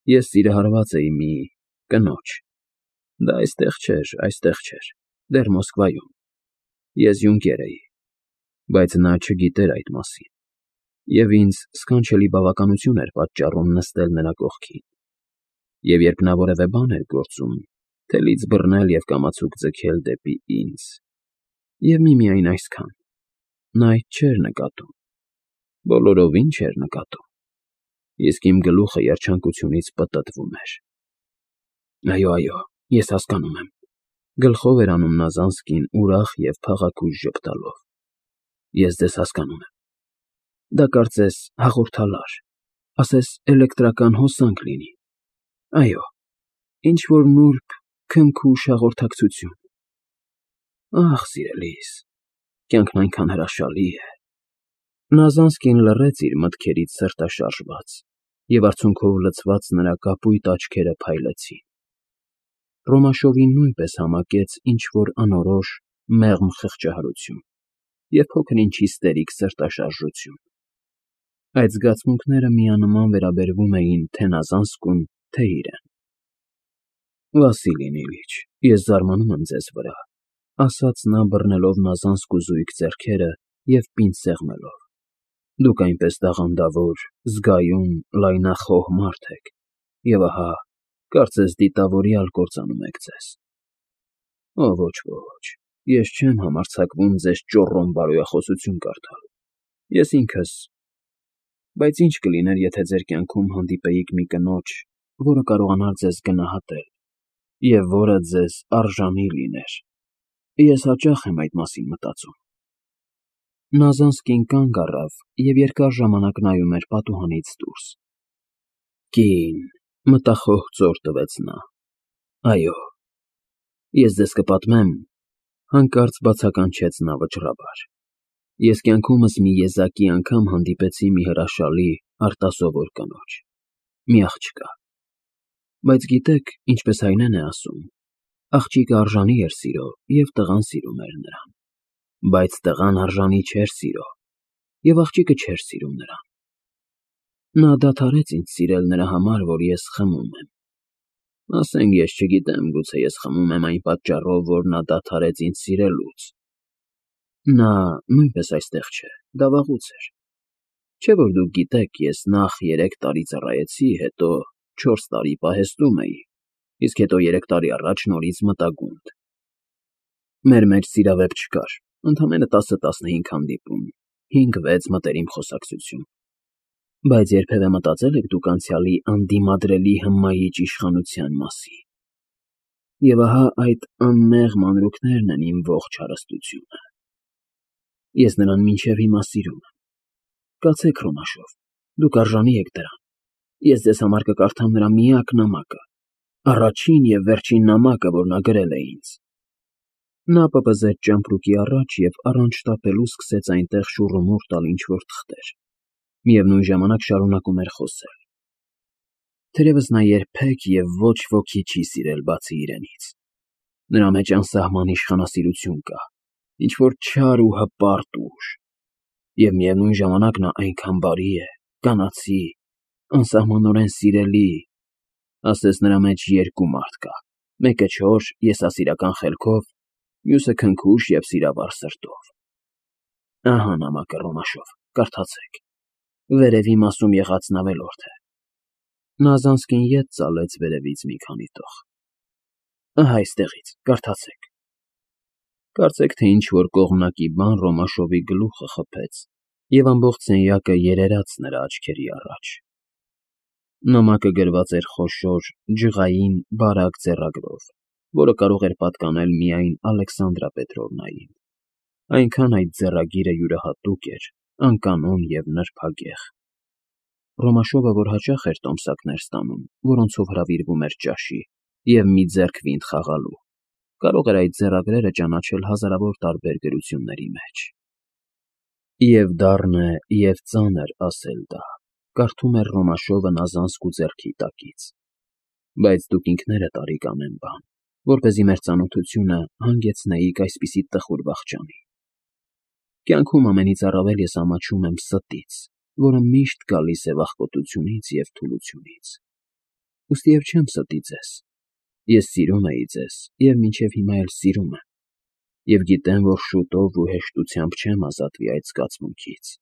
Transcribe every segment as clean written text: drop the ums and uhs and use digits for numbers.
Ես սիրահարված էի մի կնոջ։ Դա այստեղ չէր, դեռ Մոսկվայում։ Ես յունկեր էի, բայց նա չգիտեր այդ մասին, և ինձ սքանչելի բավականություն էր պատճառում նստել նրա կողքին, և երբ նա որևէ բան էր գործում, թելից բռնել և կամացուկ ձգել դեպի ինձ, և միմիայն այսքան, նա այդ չէր նկատում, բոլորովին չէր նկատում, իսկ իմ գլուխը երջանկությունից պտտվում էր։ Այո, ես հասկանում եմ, գլխով էր անում Նազանսկին ուրախ և փաղաքուշ ժպտալով։ Ես ձեզ հասկանում եմ։ Դա կարծես հաղորդալար, ասես էլեկտրական հոսանք լինի։ Այո, ինչ-որ նուրբ, քնքուշ հաղորդակցություն։ Ախ, սիրելիս, կյանքն այնքան հրաշալի է։ Նազանսկին լռեց իր մտքերից սրտաշարժված, և արցունքով լցված նրա կապույտ աչքերը փայլեցին։ Ռոմաշովին նույնպես համակեց ինչ-որ անորոշ, մեղմ խղճահարություն և փոքր-ինչ հիստերիկ սրտաշարժություն։ Այդ զգացմունքները միանման վերաբերվում էին թե Նազանսկուն, թե իրեն։ Վասիլի Նիլիչ, ես զարմանում եմ ձեզ վրա, ասաց նա բռնելով Նազանսկու զույգ ձեռքերը և պինդ սեղմելով։ Դուք այնպես տաղանդավոր, զգայուն, լայնախոհ մարդ եք, և ահա, կարծես դիտավորյալ կործանում եք ձեզ։ Ոչ, ես չեմ համարձակվում ձեզ ճոռոմ բարոյախոսություն կարդալ։ Ես ինքս… Բայց ինչ կլիներ, եթե ձեր կյանքում հանդիպեիք մի կնոջ, որը կարողանար ձեզ գնահատել, և որը ձեզ արժանի լիներ։ Ես հաճախ եմ այդ մասին մտածում։ Նազանսկին կանգ առավ և երկար ժամանակ նայում էր պատուհանից դուրս։ Կին, մտախոհ ծոր տվեց նա։ Այո, ես ձեզ կպատմեմ, հանկարծ բացականչեց նա վճռաբար։ Ես կյանքումս մի եզակի անգամ հանդիպեցի մի հրաշալի, արտասովոր կնոջ, մի աղջկա։ Բայց գիտեք, ինչպես Հայնեն է ասում, աղջիկը արժանի էր սիրո, և տղան սիրում էր նրան։ Բայց տղան արժանի չէր սիրո, և աղջիկը չէր սիրում նրան։ Նա դադարեց ինձ սիրել նրա համար, որ ես խմում եմ։ Ասենք, ես չգիտեմ, գուցե ես խմում եմ այն պատճառով, որ նա դադարեց ինձ սիրելուց։ Նա նույնպես այստեղ չէ, դա վաղուց էր։ Չէ՞ որ դուք գիտեք, ես նախ 3 տարի ծառայեցի, հետո 4 տարի պահեստում էի, իսկ հետո 3 տարի առաջ նորից մտա գունդ։ Մեր մեջ սիրավեպ չկար, ընդամենը 10-15 հանդիպում, 5-6 մտերիմ խոսակցություն։ Բայց երբևէ մտածե՞լ եք դուք անցյալի անդիմադրելի հմայիչ իշխանության մասին։ Եվ ահա այդ անմեղ մանրուքներն են իմ ողջ հարստությունը։ Ես նրան մինչև հիմա սիրում եմ։ Կացեք, Ռոմաշով, դուք արժանի եք դրան։ Ես ձեզ համար կկարդամ նրա միակ նամակը, առաջին և վերջին նամակը, որ նա գրել է ինձ։ Նա պպզեց ճամպրուկի առաջ և առանց շտապելու սկսեց այնտեղ շուռումուռ տալ ինչ֊որ թղթեր, միևնույն ժամանակ շարունակում էր խոսել։ Թերևս նա երբեք և ոչ ոքի չի սիրել բացի իրենից։ Նրա մեջ անսահման իշխանասիրություն կա, ինչ֊որ չար ու հպարտ ուժ։ Եվ միևնույն ժամանակ նա այնքան բարի է, կանացի, անսահմանորեն սիրելի, ասես նրա մեջ 2 մարդ կա, մեկը չոր, եսասիրական խելքով, մյուսը քնքուշ և սիրավար սրտով։ Ահա նամակը, Ռոմաշով, կարդացեք։ Վերևի մասում եղածն ավելորդ է։ Նազանսկին ետ ծալեց վերևից մի քանի տող։ Ահա այստեղից, կարդացեք։ Կարծեք թե ինչ-որ կողմնակի բան Ռոմաշովի գլուխը խփեց, և ամբողջ սենյակը երերաց նրա աչքերի առաջ։ Նամակը գրված էր խոշոր, ջղային, բարակ ձեռագրով, որը կարող էր պատկանել միայն Ալեքսանդրա Պետրովնային։ Այնքան այդ ձեռագիրը յուրահատուկ էր, անկանոն և նրբագեղ։ Ռոմաշովը, որ հաճախ էր տոմսակներ ստանում, որոնցով հրավիրվում էր ճաշի, և մի ձեռք վինտ խաղալու, կարող էր այդ ձեռագրերը ճանաչել հազարավոր տարբեր գրությունների մեջ։ «Եվ դառն է, և ծանր ասել դա», կարդում էր Ռոմաշովը Նազանսկու ձեռքի տակից։ Բայց դուք ինքներդ արիք ամեն բան, որպեսզի մեր ծանոթությունը հանգեցնեիք այսպիսի տխուր վախճանի։ Կյանքում ամենից առավել ես ամաչում եմ ստից, որը միշտ գալիս է վախկոտությունից և թուլությունից։ ուստի և չեմ ստի ձեզ։ Ես սիրում էի ձեզ և մինչև հիմա էլ սիրում եմ, և գիտեմ, որ շուտով ու հեշտությամբ չեմ ազատվի այդ զգացմունքից։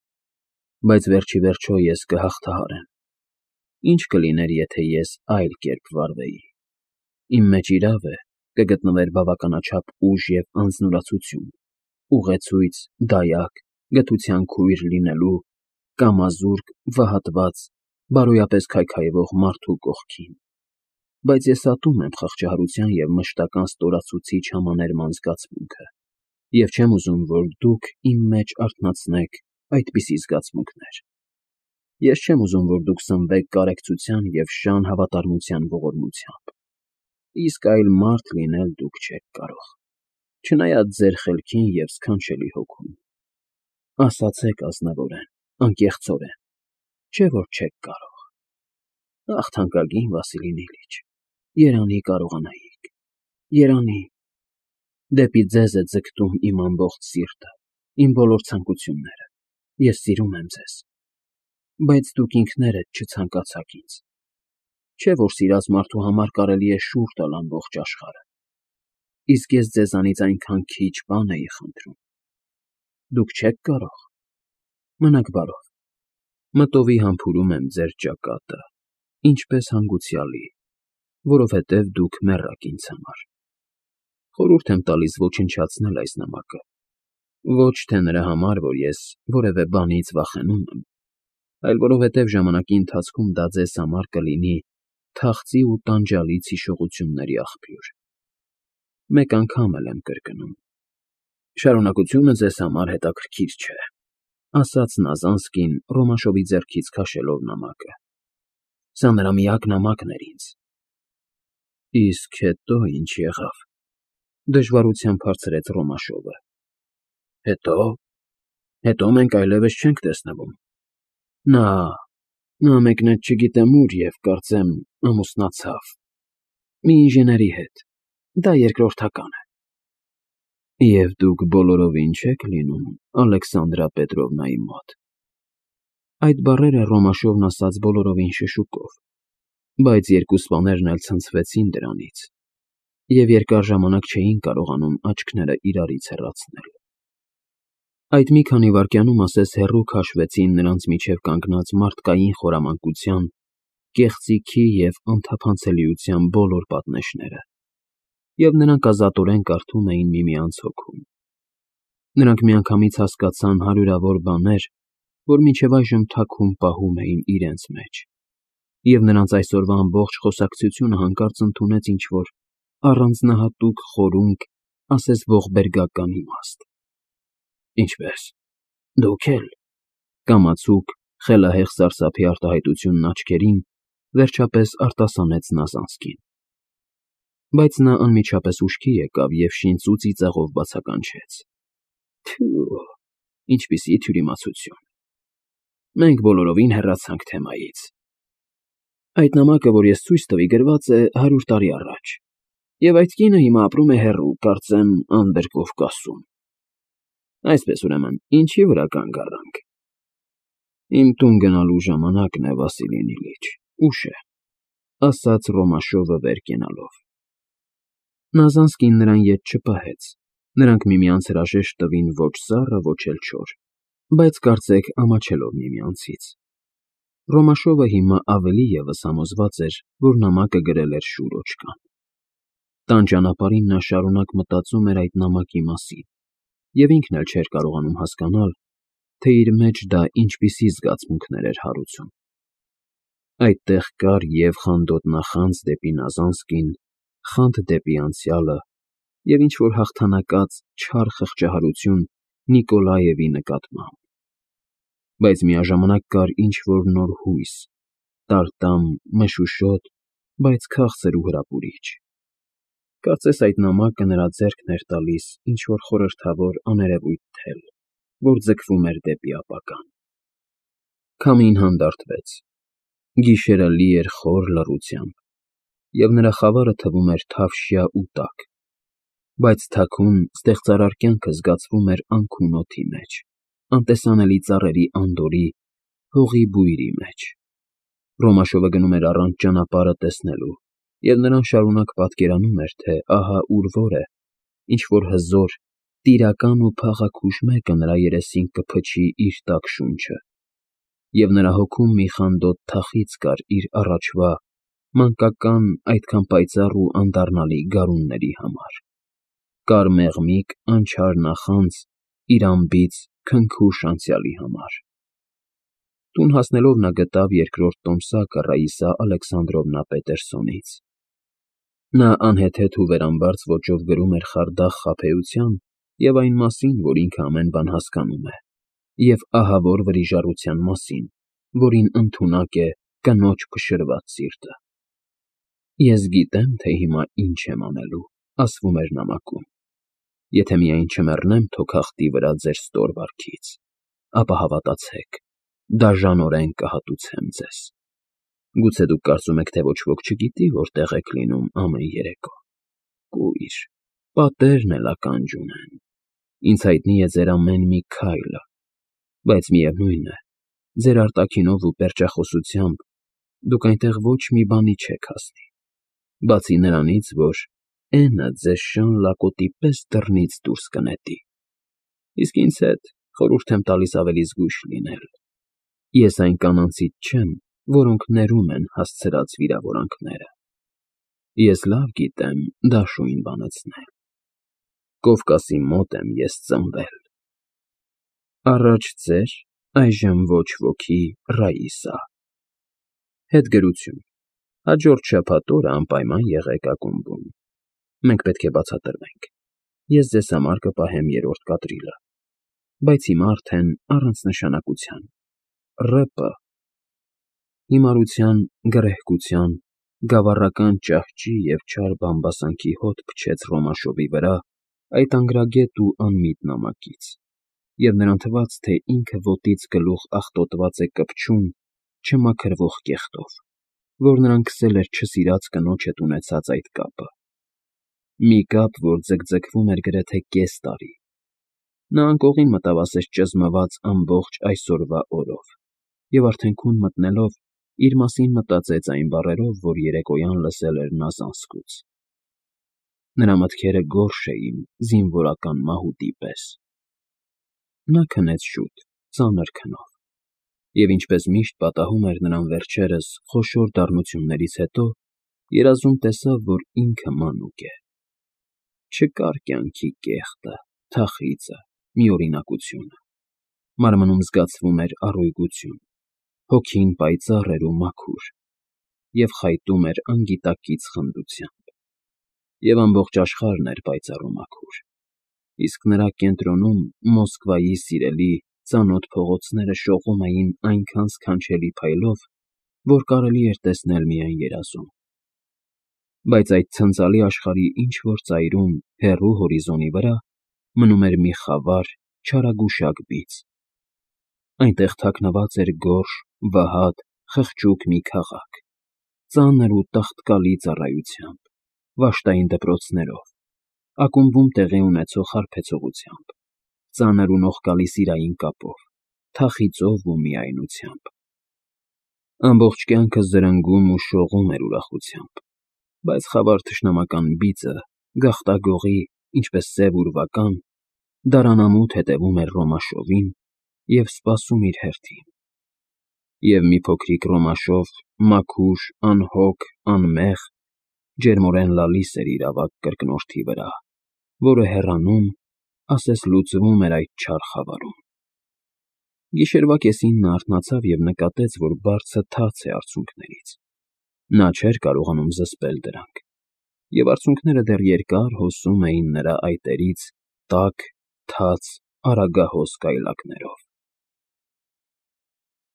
Բայց վերջ ի վերջո ես կհաղթահարեմ։ Ինչ կլիներ, եթե ես այլ կերպ վարվեի։ Իմ մեջ իրավ է, կգտնվեր բավականաչափ ուժ և անձնուրացություն, ուղեցույց, դայակ, գթության քույր լինելու, կամազուրկ, վհատված, բարոյապես քայքայվող մարդու կողքին։ Բայց ես ատում եմ խղճահարության և մշտական ստորացուցիչ համաներման զգացմունքը, և չեմ ուզում, որ դուք իմ մեջ արթնացնեք այդպիսի զգացմունքներ։ Ես չեմ ուզում, որ դուք սնվեք կարեկցության և շան հավատարմության ողորմությամբ։ Իսկ այլ մարդ լինել դուք չեք կարող, չնայած ձեր խելքին և սքանչելի հոգուն։ Ասացեք ազնվորեն, անկեղծորեն, չէ՞ որ չեք կարող։ Ախ, թանկագին Վասիլի Նիլիչ, երանի կարողանայիք, երանի։ Դեպի ձեզ է ձգտում իմ ամբողջ սիրտը, իմ բոլոր ցանկությունները։ Ես սիրում եմ ձեզ։ Բայց դուք ինքներդ չցանկացաք ինձ։ Չէ՞ որ սիրած մարդու համար կարելի է շուռ տալ ամբողջ աշխարհը։ Իսկ ես ձեզանից այնքան քիչ բան էի խնդրում։ Դուք չեք կարող։ Մնաք բարով։ Մտովի համբուրում եմ ձեր ճակատը, ինչպես հանգուցյալի, որովհետև դուք մեռաք ինձ համար։ Խորհուրդ եմ տալիս ոչնչացնել այս նամակը։ Ոչ թե նրա համար, որ ես որևէ բանից վախենում եմ, այլ որովհետև ժամանակի ընթացքում դա ձեզ համար կլինի թախծի ու տանջալից հիշողությունների աղբյուր։ Մեկ անգամ էլ եմ կրկնում. շարունակությունը ձեզ համար հետաքրքիր չէ, ասաց Նազանսկին Ռոմաշովի ձեռքից քաշելով նամակը։ Սա նրա միակ նամակն էր ինձ։ Իսկ հետո ինչ եղավ, դժվարությամբ հարցրեց Ռոմաշովը։ Հետո մենք այլևս չենք տեսնվում։ Նա մեկնեց չգիտեմ ուր և կարծեմ ամուսնացավ։ Մի ինժեների հետ։ Դա երկրորդական է։ Եվ դուք բոլորովին չեք լինում Ալեքսանդրա Պետրովնայի մոտ։ Այդ բառերը Ռոմաշովն ասաց բոլորովին շշուկով, բայց երկու սպաներն էլ ցնցվեցին դրանից և երկար ժամանակ չէին կարողանում աչքները իրարից հեռացնել։ Այդ մի քանի վայրկյանում ասես հեռու քաշվեցին նրանց միջև կանգնած մարդկային խորամանկության, կեղծիքի և անթափանցելիության բոլոր պատնեշները, և նրանք ազատորեն կարդում էին միմյանց հոգում։ Նրանք միանգամից հասկացան հարյուրավոր բաներ, որ մինչև այժմ թաքուն պահում էին իրենց մեջ, և նրանց այսօրվա ամբողջ խոսակցությունը հանկարծ ընդունեց ինչ-որ առանձնահատուկ խորունկ, ասես ողբերգական իմաստ։ Ինչպե՞ս, դուք էլ, կամացուկ, խելահեղ սարսափի արտահայտությունն աչքերին, վերջապես արտասանեց Նազանսկին։ Բայց նա անմիջապես ուշքի եկավ և շինծու ծիծաղով բացականչեց. Թյո, ինչպիսի թյուրիմացություն։ Մենք բոլորովին հեռացանք թեմայից։ Այդ նամակը, որ ես ցույց տվի, գրված է 100 տարի առաջ, և այդ կինը հիմա ապրում է հեռու, կարծեմ Անդրկովկասում։ Այսպես, ուրեմն, ինչի վրա կանգ առանք։ Իմ տուն գնալու ժամանակն է, Վասիլի Նիլիչ, ուշ է, ասաց Ռոմաշովը վեր կենալով։ Նազանսկին նրան ետ չպահեց, նրանք միմյանց հրաժեշտ տվին ոչ սառը, ոչ էլ չոր, բայց կարծեք ամաչելով միմյանցից։ Ռոմաշովը հիմա ավելի ևս համոզված էր, որ նամակը գրել էր շուր օչկան։ Տան ճանապարհին նա շարունակ մտածում էր այդ նամակի մասին, և ինքն էլ չէր կարողանում հասկանալ, թե իր մեջ դա ինչպիսի զգացմունքներ էր հարուցում։ Այդտեղ կար և խանդոտ նախանձ դեպի Նազանսկին, խանդ դեպի անցյալը և ինչ֊որ հաղթանակած չար խղճահարություն Նիկոլաևի նկատմամբ։ Բայց միաժամանակ կար ինչ֊որ նոր հույս, տարտամ, մշուշոտ, բայց քաղցր ու հրապուրիչ։ Կարծես այդ նամակը նրա ձեռքն էր տալիս ինչ֊որ խորհրդավոր աներևույթ թել, որ ձգվում էր դեպի ապագան։ Քամին հանդարտվեց։ Գիշերը լի էր խոր լռությամբ, և նրա խավարը թվում էր թավշյա ու տաք, բայց թաքուն, ստեղծարար կյանքը զգացվում էր անքուն օդի մեջ, անտեսանելի ծառերի անդորի, հողի բույրի մեջ։ Ռոմաշովը գնում էր առանց ճանապարհը տեսնելու, և նրան շարունակ պատկերանում էր, թե ահա ուր որ է, ինչ-որ հզոր, տիրական ու փաղաքուշ մեկը նրա երեսին կփչի իր տաք շունչը, և նրա հոգում մի խանդոտ թախիծ կար իր առաջվա, մանկական այդքան պայծառ ու անդառնալի գարունների համար, կար մեղմիկ, անչար նախանձ իր անբիծ, քնքուշ անցյալի համար։ Տուն հասնելով նա գտավ երկրորդ տոմսակը Ռաիսա Ալեքսանդրովնա Պետերսոնից։ Նա անհեթեթ ու վերամբարձ ոճով գրում էր խարդախ խաբեության և այն մասին, որ ինքը ամեն բան հասկանում է, և ահավոր վրիժառության մասին, որին ընդունակ է կնոջ փշրված սիրտը։ «Ես գիտեմ, թե հիմա ինչ եմ անելու», ասվում էր նամակում։ «Եթե միայն չմեռնեմ թոքախտի վրա ձեր ստոր վարքից, ապա հավատացեք, դաժանորեն կհատուցեմ ձեզ։ Գուցե դուք կարծում եք, թե ոչ ոք չգիտի, որտեղ եք լինում ամեն երեկո։ Կույր, պատերն էլ ականջ ունեն։ Ինձ հայտնի է ձեր ամեն մի քայլը, բայց միևնույն է, ձեր արտաքինով ու պերճախոսությամբ դուք այնտեղ ոչ մի բանի չեք հասնի, բացի նրանից, որ Էնը ձեզ շան լակոտի պես դռնից դուրս կնետի։ Իսկ ինձ հետ խորհուրդ եմ տալիս ավելի զգույշ լինել։ Ես այն կանանցից չեմ, որոնք ներում են հասցրած վիրավորանքները։ Ես լավ գիտեմ դաշույն բանացնել։ Կովկասի մոտ եմ ես ծնվել։ Առաջ ձեր, այժմ ոչ ոքի Ռաիսա»։ Հետգրություն։ Հաջորդ շաբաթ օրը անպայման եղեք ակումբում։ Մենք պետք է բացատրվենք։ Ես ձեզ համար կպահեմ երրորդ կադրիլը, բայց հիմա արդեն առանց նշանակության։ ՌՊ. Հիմարության, գռեհկության, գավառական ճահճի և չար բամբասանքի հոտ փչեց Ռոմաշովի վրա այդ անգրագետ ու անմիտ նամակից, և նրան թվաց, թե ինքը ոտից գլուխ աղտոտված է կպչում չմաքրվող կեղտով, որ նրան քսել էր չսիրած կնոջ հետ ունեցած այդ կապը։ Մի կապ, որ ձգձգվում էր գրեթե կես տարի։ Նա անկողին մտավ ասես ճզմված ամբողջ այսօրվա օրով, և արդեն քուն մտնելով, իր մասին մտածեց այն բառերով, որ երեկոյան լսել էր Նազանսկուց։ Նրա մտքերը գորշ էին զինվորական մահուտի պես։ Նա քնեց շուտ, ծանր քնով, և ինչպես միշտ պատահում էր նրան վերջերս խոշոր դառնություններից հետո, երազում տեսավ, որ ինքը մանուկ է։ Չկար կյանքի կեղտը, թախիծը, միօրինակությունը։ Մարմնում զգացվում էր առույգություն, հոգին պայծառ էր ու մաքուր, և խայտում էր անգիտակից խնդությամբ։ Եվ ամբողջ աշխարհն էր պայծառ ու մաքուր, իսկ նրա կենտրոնում Մոսկվայի սիրելի, ծանոթ փողոցները շողում էին այնքան սքանչելի փայլով, որ կարելի էր տեսնել միայն երազում։ Բայց այդ ցնծալի աշխարհի ինչ֊որ ծայրում, հեռու հորիզոնի վրա, մնում էր մի խավար, չարագուշակ բիծ։ Այնտեղ թաքնված էր գորշ, վհատ, խղճուկ մի քաղաք, ծանր ու տաղտկալի ծառայությամբ, վաշտային դպրոցներով, ակումբում տեղի ունեցող հարբեցողությամբ, ծանր ու նողկալի սիրային կապով, թախիծով ու միայնությամբ։ Ամբողջ կյանքը զրնգում ու շողում էր ուրախությամբ, բայց խավար թշնամական բիծը, գաղտագողի, ինչպես սև ուրվական, դարանամուտ հետևում էր Ռոմաշովին և սպասում իր հերթին։ Եվ մի փոքրիկ Ռոմաշով, մաքուր, անհոգ, անմեղ, ջերմորեն լալիս էր իր ավագ կրկնորդի վրա, որը հեռանում, ասես լուծվում էր այդ չար խավարում։ Գիշերվա կեսին նա արթնացավ և նկատեց, որ բարձը թաց է արցունքներից։ Նա չէր կարողանում զսպել դրանք, և արցունքները դեռ երկար հոսում էին նրա այտերից տաք, թաց, արագահոս կայլակներով։